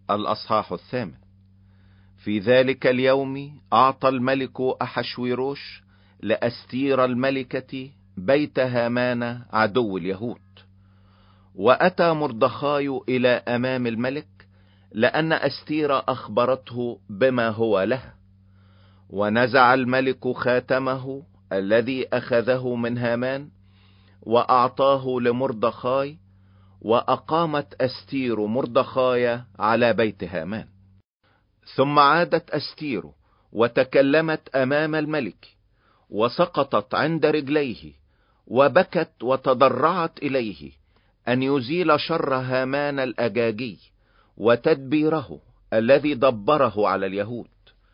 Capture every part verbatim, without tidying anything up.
الأصحاح الثامن. في ذلك اليوم أعطى الملك أحشويروش لأستير الملكة بيت هامان عدو اليهود. وأتى مردخاي إلى أمام الملك لأن أستير أخبرته بما هو له. ونزع الملك خاتمه الذي أخذه من هامان وأعطاه لمردخاي، وأقامت أستير مردخاي على بيت هامان. ثم عادت أستير وتكلمت أمام الملك، وسقطت عند رجليه، وبكت وتضرعت إليه أن يزيل شر هامان الأجاجي وتدبيره الذي دبره على اليهود.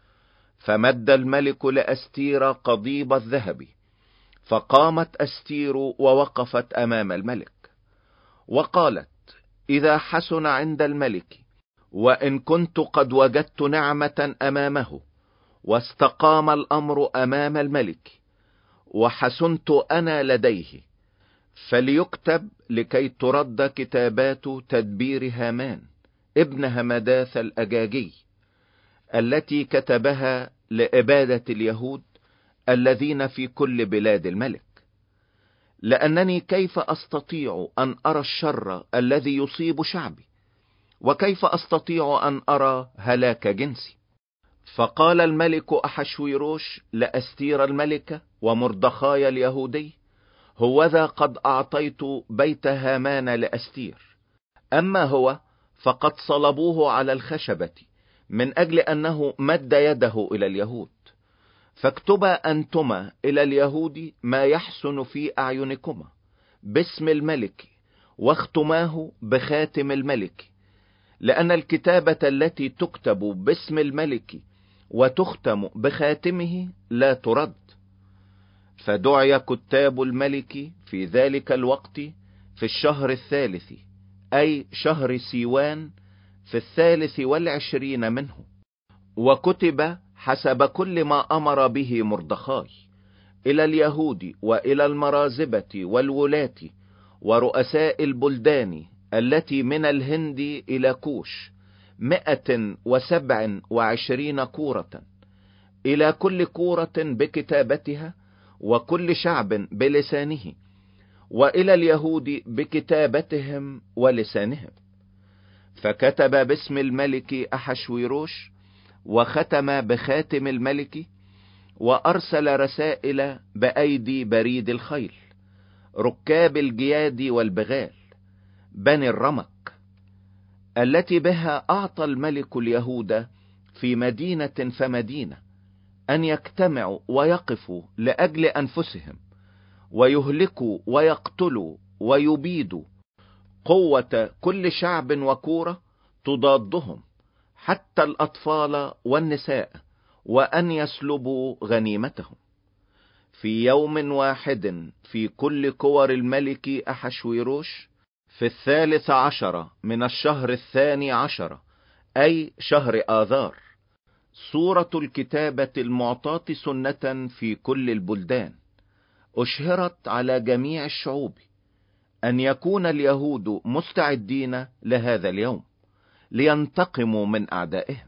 فمد الملك لأستير قضيب الذهب، فقامت أستير ووقفت أمام الملك وقالت: إذا حسن عند الملك، وإن كنت قد وجدت نعمة أمامه، واستقام الأمر أمام الملك، وحسنت أنا لديه، فليكتب لكي ترد كتابات تدبير هامان ابن همداث الأجاجي التي كتبها لإبادة اليهود الذين في كل بلاد الملك. لأنني كيف أستطيع أن أرى الشر الذي يصيب شعبي، وكيف أستطيع أن أرى هلاك جنسي؟ فقال الملك أحشويروش لأستير الملكة ومردخاي اليهودي: هوذا قد أعطيت بيت هامان لأستير، أما هو فقد صلبوه على الخشبة من أجل أنه مد يده إلى اليهود. فاكتبا أنتما إلى اليهود ما يحسن في أعينكما باسم الملك، واختماه بخاتم الملك، لأن الكتابة التي تكتب باسم الملك وتختم بخاتمه لا ترد. فدعي كتاب الملك في ذلك الوقت في الشهر الثالث، أي شهر سيوان، في الثالث والعشرين منه، وكتب حسب كل ما أمر به مردخاي إلى اليهود وإلى المرازبة والولاة ورؤساء البلدان التي من الهند إلى كوش، مئة وسبع وعشرين كورة، إلى كل كورة بكتابتها، وكل شعب بلسانه، وإلى اليهود بكتابتهم ولسانهم. فكتب باسم الملك أحشويروش، وختم بخاتم الملك، وأرسل رسائل بأيدي بريد الخيل، ركاب الجياد والبغال، بني الرمك، التي بها أعطى الملك اليهود في مدينة فمدينة أن يجتمعوا ويقفوا لأجل أنفسهم، ويهلكوا ويقتلوا ويبيدوا قوة كل شعب وكورة تضادهم، حتى الأطفال والنساء، وأن يسلبوا غنيمتهم. في يوم واحد في كل كور الملك أحشويروش، في الثالث عشر من الشهر الثاني عشر، أي شهر آذار، صورة الكتابة المعطاة سنة في كل البلدان أشهرت على جميع الشعوب، أن يكون اليهود مستعدين لهذا اليوم لينتقموا من أعدائهم.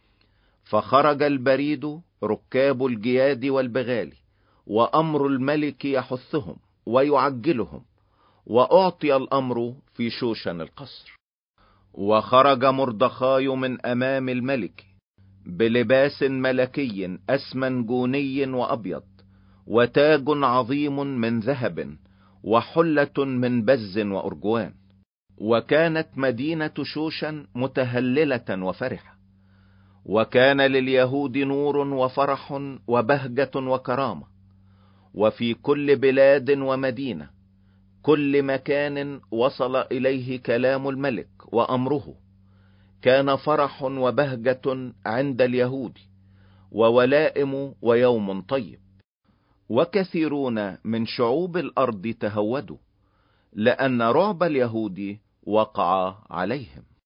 فخرج البريد ركاب الجياد والبغال، وأمر الملك يحثهم ويعجلهم، وأعطي الأمر في شوشن القصر. وخرج مردخاي من أمام الملك بلباس ملكي أسمنجوني وأبيض، وتاج عظيم من ذهب، وحلة من بز وأرجوان. وكانت مدينة شوشن متهللة وفرحة، وكان لليهود نور وفرح وبهجة وكرامة. وفي كل بلاد ومدينة، كل مكان وصل إليه كلام الملك وأمره، كان فرح وبهجة عند اليهود، وولائم ويوم طيب. وكثيرون من شعوب الأرض تهودوا، لأن رعب اليهود وقع عليهم.